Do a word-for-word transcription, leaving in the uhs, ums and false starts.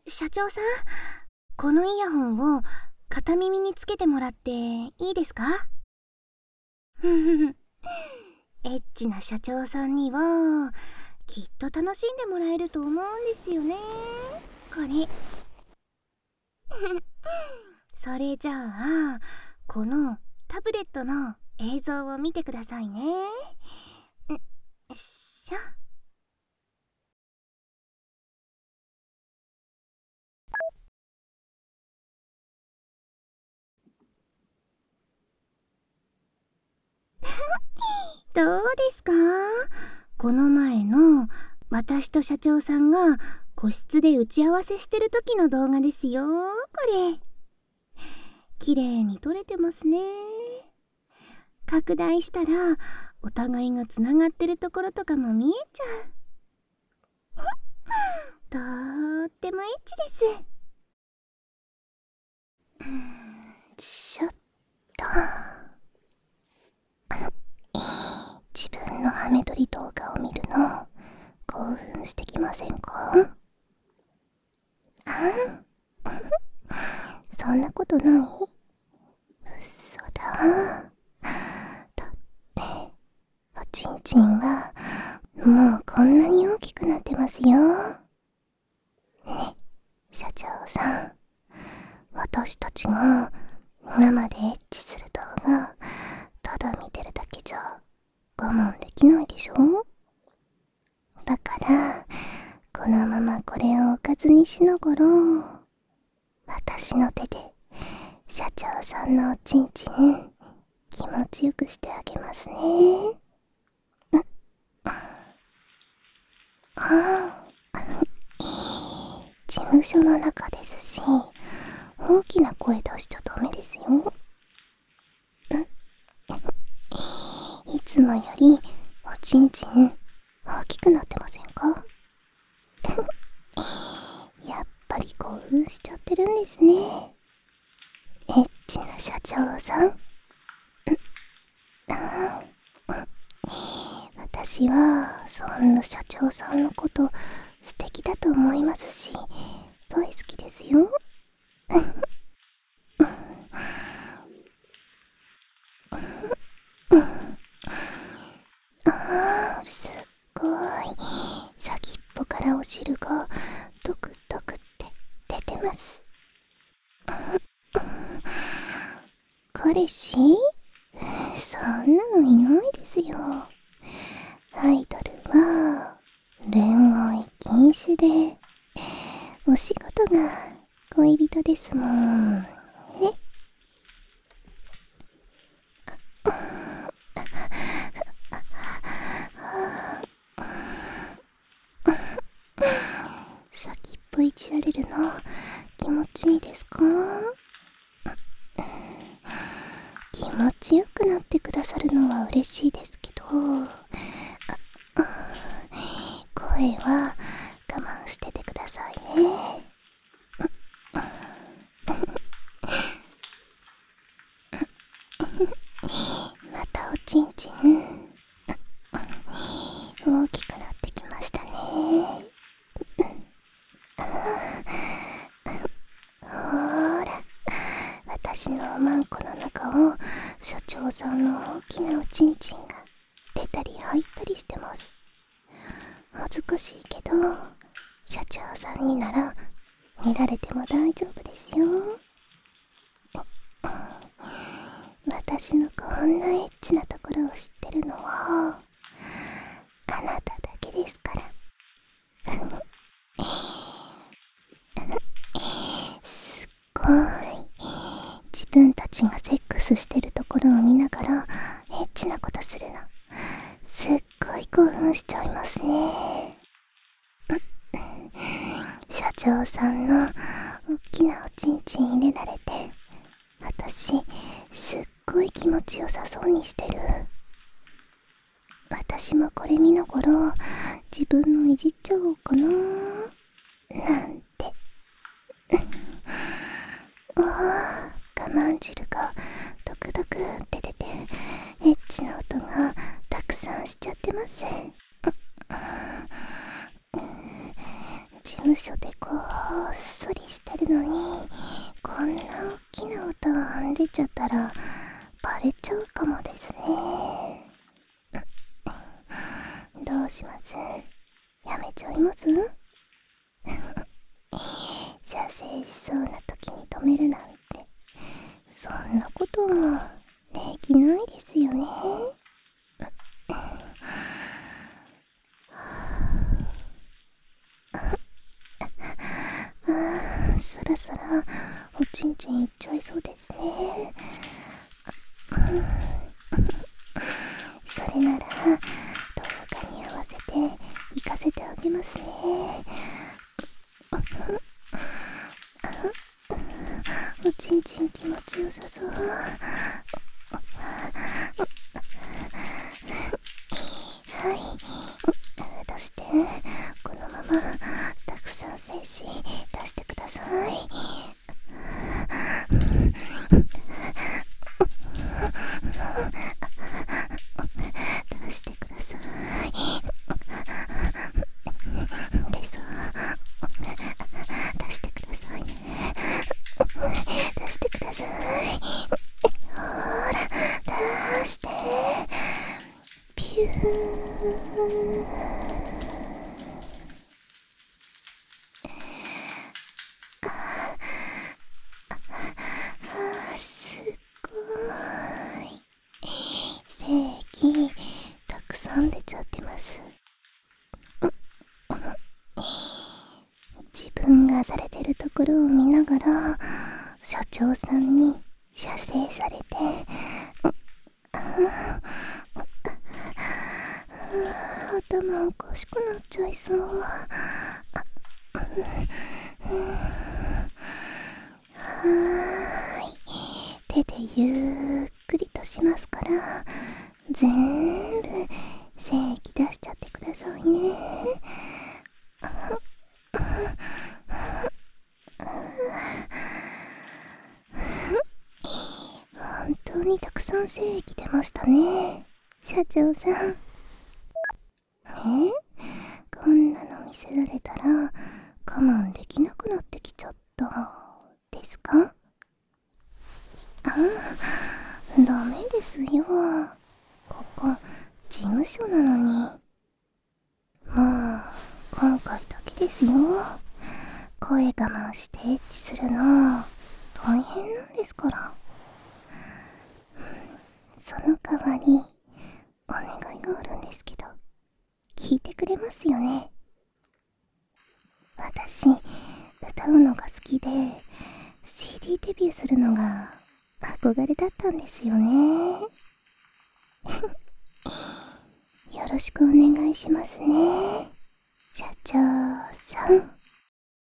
社長さん、このイヤホンを片耳につけてもらっていいですか？ふふふエッチな社長さんにはきっと楽しんでもらえると思うんですよね、これ。それじゃあ、このタブレットの映像を見てくださいね。んよっしょ。どうですか？この前の私と社長さんが個室で打ち合わせしてる時の動画ですよ、これ。綺麗に撮れてますね。拡大したらお互いがつながってるところとかも見えちゃう。とーってもエッチです。うーん、しょっと。自分のハメ撮り動画を見るの興奮してきませんか？あそんなことない？嘘だ。だっておちんちんはもうこんなに大きくなってますよ。ね、社長さん、私たちが生でエッチする動画ただ見てるだけじゃ我慢できないでしょ？だからこのままこれをおかずにしながら私の手で社長さんのおちんちん気持ちよくしてあげますね。ああ、事務所の中ですし大きな声出しちゃダメですよ。いつもよりおちんちん大きくなってませんか？やっぱり興奮しちゃってるんですね、エッチな社長さん。私はそんな社長さんのこと素敵だと思いますし大好きですよ。あー、すっごい先っぽからお汁がドクドクって出てます。彼氏？そんなのいないですよ。アイドルは恋愛禁止でお仕事が恋人ですもんね。先っぽいじられるの気持ちいいですか？気持ちよくなってくださるのは嬉しいですけど、声は我慢しててくださいね。またおちんちん大きくなってきましたね。ほーら、私のおまんこの中を社長さんの大きなおちんちんが出たり入ったりしてます。恥ずかしいけど社長さんになら見られても大丈夫ですよ。私のこんなエッチなところを知ってるのはあなただけですから。すっごい自分たちがセックスしてるところを見ながらエッチなことするのすっごい興奮しちゃいますね。社長さんの大きなおちんちん入れられて私すっごい気持ちよさそうにしてる。私もこれ見ながら自分のいじっちゃおうかななんて。ああ、我慢汁がドクドクって出てエッチな音がたくさんしちゃってます。事務所で興っそりしてるのにこんな大きな音が出ちゃったらバレちゃうかもですね。どうします？やめちゃいます？射精しそうな時に止めるなんて、そんなことできないですよね。あー、そろそろおちんちんいっちゃいそうですね。それなら動画に合わせて行かせてあげますね。おちんちん気持ちよさそう。はい、出して。このままたくさん精子出してください。出してください。でさ、出してくださいね。出してください。ほら、出して。ピュー。すごい。精液たくさん出ちゃってます。自分がされてるところを見ながら社長さんに射精されて、頭おかしくなっちゃいそう。はーい、手でゆっくりとしますから全部精液出しちゃってくださいね。本当にたくさん精液出ましたね、社長さん。え？こんなの見せられたら我慢できなくなってきちゃったですか？ああ、ダメですよ。ここ事務所なのに。まあ今回だけですよ。声我慢してエッチするの大変なんですから。その代わりお願いがあるんですけど、聞いてくれますよね？私歌うのが好きで シーディー デビューするのが憧れだったんですよね。よろしくお願いしますね、社長さん。